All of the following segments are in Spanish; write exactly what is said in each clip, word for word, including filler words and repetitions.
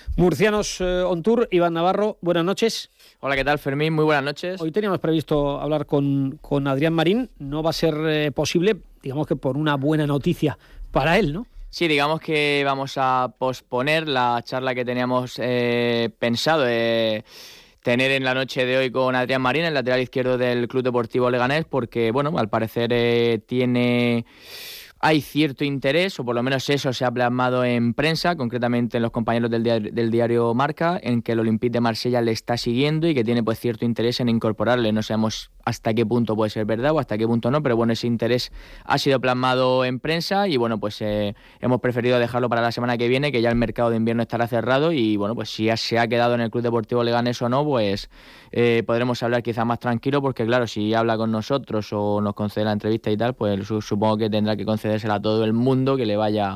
Murcianos eh, on tour, Iván Navarro, buenas noches. Hola, ¿qué tal, Fermín? Muy buenas noches. Hoy teníamos previsto hablar con, con Adrián Marín, no va a ser eh, posible, digamos que por una buena noticia para él, ¿no? Sí, digamos que vamos a posponer la charla que teníamos eh, pensado de tener en la noche de hoy con Adrián Marín, el lateral izquierdo del Club Deportivo Leganés, porque, bueno, al parecer eh, tiene... Hay cierto interés, o por lo menos eso se ha plasmado en prensa, concretamente en los compañeros del diario, del diario Marca, en que el Olympique de Marsella le está siguiendo y que tiene pues cierto interés en incorporarle. No sabemos hasta qué punto puede ser verdad o hasta qué punto no, pero bueno, ese interés ha sido plasmado en prensa y bueno, pues eh, hemos preferido dejarlo para la semana que viene, que ya el mercado de invierno estará cerrado y bueno, pues si ya se ha quedado en el Club Deportivo Leganés o no, pues eh, podremos hablar quizás más tranquilo, porque claro, si habla con nosotros o nos concede la entrevista y tal, pues supongo que tendrá que concedérsela a todo el mundo que le vaya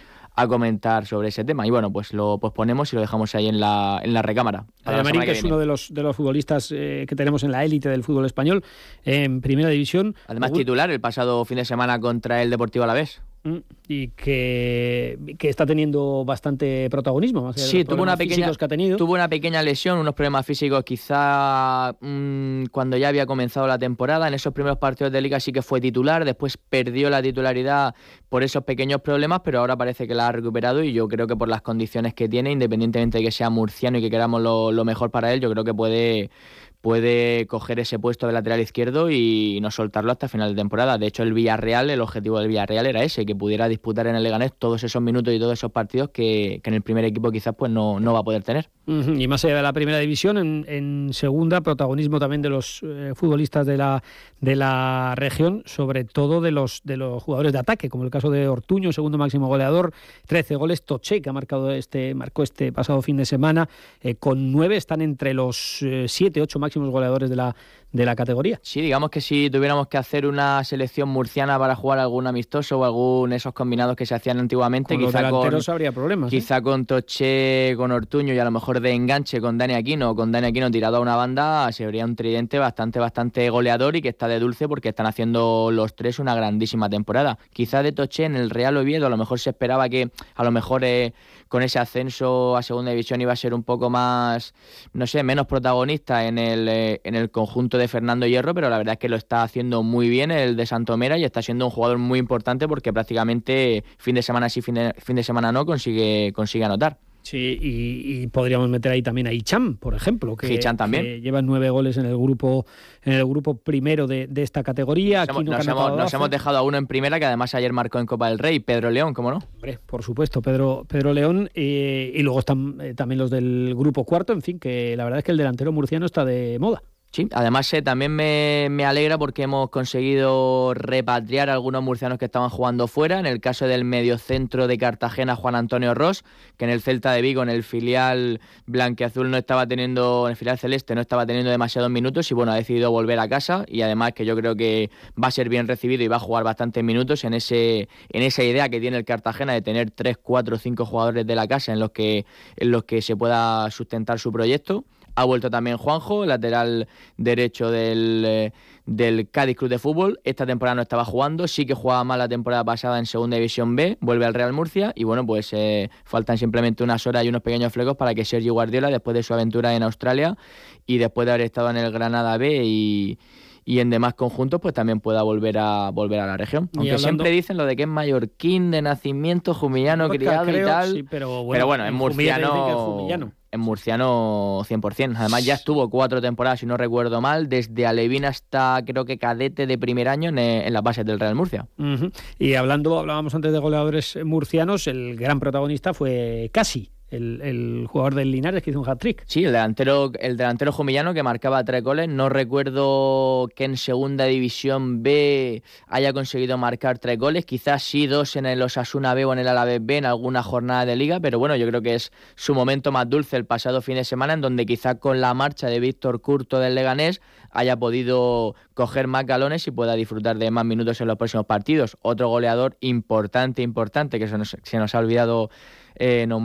a comentar sobre ese tema. Y bueno, pues lo posponemos y lo dejamos ahí en la, en la recámara. Adrián Marín, que, que es uno de los, de los futbolistas eh, que tenemos en la élite del fútbol español, en primera división. Además, titular el pasado fin de semana contra el Deportivo Alavés. Y que, que está teniendo bastante protagonismo, más que sí, tuvo una pequeña que ha tenido. tuvo una pequeña lesión, unos problemas físicos quizá mmm, cuando ya había comenzado la temporada. En esos primeros partidos de Liga sí que fue titular, después perdió la titularidad por esos pequeños problemas, pero ahora parece que la ha recuperado y yo creo que por las condiciones que tiene, independientemente de que sea murciano y que queramos lo, lo mejor para él, yo creo que puede... puede coger ese puesto de lateral izquierdo y no soltarlo hasta final de temporada. De hecho, el Villarreal, el objetivo del Villarreal era ese, que pudiera disputar en el Leganés todos esos minutos y todos esos partidos que, que en el primer equipo quizás pues no, no va a poder tener. Uh-huh. Y más allá de la primera división, en, en segunda, protagonismo también de los eh, futbolistas de la, de la región, sobre todo de los, de los jugadores de ataque, como el caso de Ortuño, segundo máximo goleador, trece goles, Toché, que ha marcado este, marcó este pasado fin de semana, eh, con nueve, están entre los eh, siete, ocho máximos máximos goleadores de la, de la categoría. Sí, digamos que si tuviéramos que hacer una selección murciana para jugar algún amistoso o algún esos combinados que se hacían antiguamente, con quizá los delanteros con, habría problemas. Quizá ¿eh? con Toché, con Ortuño y a lo mejor de enganche con Dani Aquino, con Dani Aquino tirado a una banda, se vería un tridente bastante, bastante goleador y que está de dulce porque están haciendo los tres una grandísima temporada. Quizá de Toché en el Real Oviedo a lo mejor se esperaba que a lo mejor eh, con ese ascenso a segunda división iba a ser un poco más, no sé, menos protagonista en el, eh, en el conjunto de Fernando Hierro, pero la verdad es que lo está haciendo muy bien el de Santomera y está siendo un jugador muy importante porque prácticamente fin de semana sí, fin de, fin de semana no consigue, consigue anotar. Sí, y, y podríamos meter ahí también a Hicham, por ejemplo, que, Hicham también. que lleva nueve goles en el grupo en el grupo primero de, de esta categoría. Nos, hemos, nos, hemos, nos hemos dejado a uno en primera que además ayer marcó en Copa del Rey, Pedro León, ¿cómo no? Hombre, por supuesto, Pedro, Pedro León, eh, y luego están eh, también los del grupo cuarto, en fin, que la verdad es que el delantero murciano está de moda. Sí, además eh, también me, me alegra porque hemos conseguido repatriar a algunos murcianos que estaban jugando fuera. En el caso del mediocentro de Cartagena, Juan Antonio Ros, que en el Celta de Vigo, en el filial blanquiazul no estaba teniendo, en el filial celeste no estaba teniendo demasiados minutos y bueno, ha decidido volver a casa y además que yo creo que va a ser bien recibido y va a jugar bastantes minutos en ese en esa idea que tiene el Cartagena de tener tres, cuatro, cinco jugadores de la casa en los que en los que se pueda sustentar su proyecto. Ha vuelto también Juanjo, lateral derecho del, eh, del Cádiz Club de Fútbol. Esta temporada no estaba jugando, sí que jugaba mal la temporada pasada en Segunda División B, vuelve al Real Murcia y bueno, pues eh, faltan simplemente unas horas y unos pequeños flecos para que Sergio Guardiola, después de su aventura en Australia y después de haber estado en el Granada B y... y en demás conjuntos pues también pueda volver a volver a la región. Aunque hablando... siempre dicen lo de que es mallorquín de nacimiento, jumillano, Porque criado creo, y tal. Sí, pero bueno, pero bueno, en murciano, en murciano cien por ciento. Además ya estuvo cuatro temporadas, si no recuerdo mal, desde Alevín hasta creo que cadete de primer año en, en las bases del Real Murcia. Uh-huh. Y hablando, hablábamos antes de goleadores murcianos, el gran protagonista fue Casi. El, el jugador del Linares que hizo un hat-trick. Sí, el delantero, el delantero jumillano que marcaba tres goles. No recuerdo que en Segunda División B haya conseguido marcar tres goles. Quizás sí dos en el Osasuna B o en el Alavés B en alguna jornada de Liga. Pero bueno, yo creo que es su momento más dulce el pasado fin de semana, en donde quizás con la marcha de Víctor Curto del Leganés haya podido coger más galones y pueda disfrutar de más minutos en los próximos partidos. Otro goleador importante, importante, que se nos, se nos ha olvidado eh, nombrar,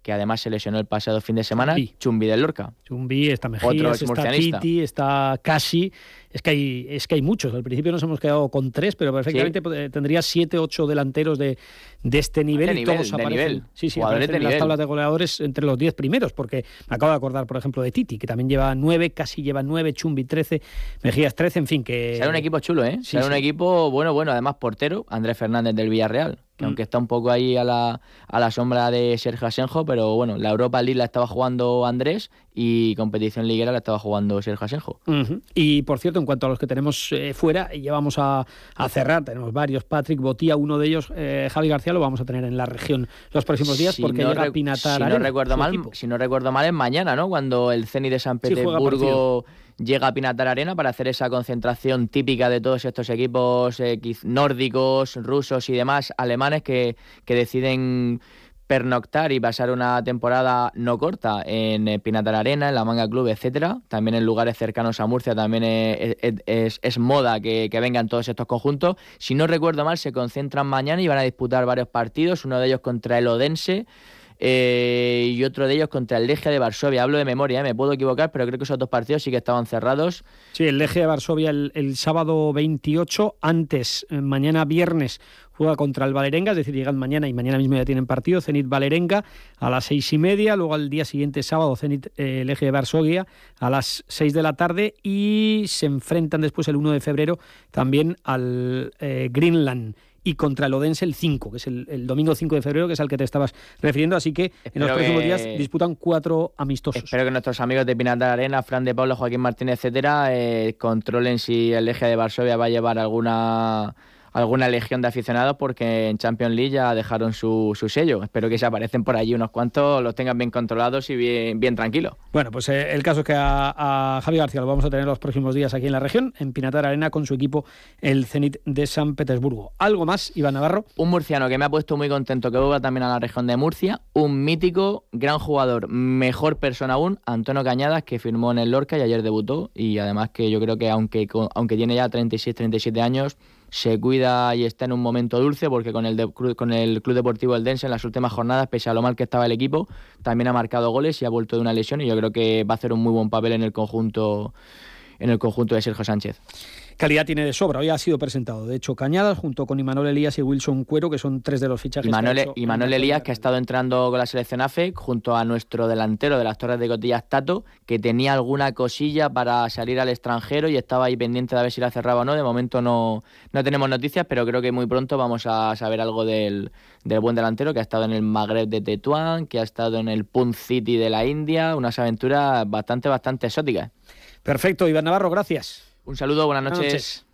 que además se lesionó el pasado fin de semana, Chumbi, Chumbi del Lorca. Chumbi, está Mejías, está Titi, está Casi. Es que hay es que hay muchos. Al principio nos hemos quedado con tres, pero perfectamente sí. tendría siete, ocho delanteros de, de este nivel de y nivel, todos de aparecen, nivel. Sí, sí, Jugadores aparecen de en nivel. las tablas de goleadores entre los diez primeros, porque me acabo de acordar, por ejemplo, de Titi, que también lleva nueve, Casi lleva nueve, Chumbi trece, Mejías trece, en fin, que... Será un equipo chulo, ¿eh? Sí, Será sí. un equipo bueno, bueno, además portero, Andrés Fernández del Villarreal, que mm. aunque está un poco ahí a la, a la sombra de Sergio Asenjo, pero bueno, la Europa League la estaba jugando Andrés y competición liguera la estaba jugando Sergio Asenjo. Uh-huh. Y por cierto, en cuanto a los que tenemos eh, fuera, y ya vamos a, a cerrar, tenemos varios, Patrick Botía, uno de ellos, eh, Javi García, lo vamos a tener en la región los próximos días si porque no llega re- a Pinatar si Arena, no recuerdo mal, equipo. si no recuerdo mal es mañana, ¿no? Cuando el Zenit de San Petersburgo sí, llega a Pinatar Arena para hacer esa concentración típica de todos estos equipos eh, nórdicos, rusos y demás, alemanes que, que deciden pernoctar y pasar una temporada no corta en Pinatar Arena, en la Manga Club, etcétera. También en lugares cercanos a Murcia también es, es, es, es moda que, que vengan todos estos conjuntos. Si no recuerdo mal, se concentran mañana y van a disputar varios partidos, uno de ellos contra el Odense, Eh, y otro de ellos contra el Legia de Varsovia. Hablo de memoria, ¿eh? Me puedo equivocar, pero creo que esos dos partidos sí que estaban cerrados. Sí, el Legia de Varsovia el, el sábado veintiocho, antes, eh, mañana viernes, juega contra el Valerenga, es decir, llegan mañana y mañana mismo ya tienen partido, Zenit Valerenga a las seis y media, luego al día siguiente, sábado, Zenit eh, Legia de Varsovia a las seis de la tarde y se enfrentan después el uno de febrero también al eh, Greenland. Y contra el Odense el cinco, que es el, el domingo cinco de febrero, que es al que te estabas refiriendo. Así que espero en los próximos que... días disputan cuatro amistosos. Espero que nuestros amigos de Pinatar Arena, Fran de Pablo, Joaquín Martínez, etcétera, eh, controlen si el Legia de Varsovia va a llevar alguna... alguna legión de aficionados, porque en Champions League ya dejaron su, su sello. Espero que se aparecen por allí unos cuantos, los tengan bien controlados y bien, bien tranquilos. Bueno, pues eh, el caso es que a, a Javi García lo vamos a tener los próximos días aquí en la región, en Pinatar Arena, con su equipo, el Zenit de San Petersburgo. ¿Algo más, Iván Navarro? Un murciano que me ha puesto muy contento que vuelva también a la región de Murcia, un mítico, gran jugador, mejor persona aún, Antonio Cañadas, que firmó en el Lorca y ayer debutó, y además que yo creo que aunque, aunque tiene ya treinta y seis, treinta y siete años, se cuida y está en un momento dulce, porque con el, de, con el Club Deportivo Eldense en las últimas jornadas, pese a lo mal que estaba el equipo, también ha marcado goles y ha vuelto de una lesión, y yo creo que va a hacer un muy buen papel en el conjunto en el conjunto de Sergio Sánchez. Calidad tiene de sobra, hoy ha sido presentado. De hecho, Cañadas, junto con Imanol Elías y Wilson Cuero, que son tres de los fichajes. Imanol, que Imanol Elías, que ha estado entrando con la selección A F E C, junto a nuestro delantero de las Torres de Cotillas, Tato, que tenía alguna cosilla para salir al extranjero y estaba ahí pendiente de ver si la cerraba o no. De momento no, no tenemos noticias, pero creo que muy pronto vamos a saber algo del, del buen delantero, que ha estado en el Magreb de Tetuán, que ha estado en el Punt City de la India, unas aventuras bastante, bastante exóticas. Perfecto, Iván Navarro, gracias. Un saludo, buenas noches. Buenas noches.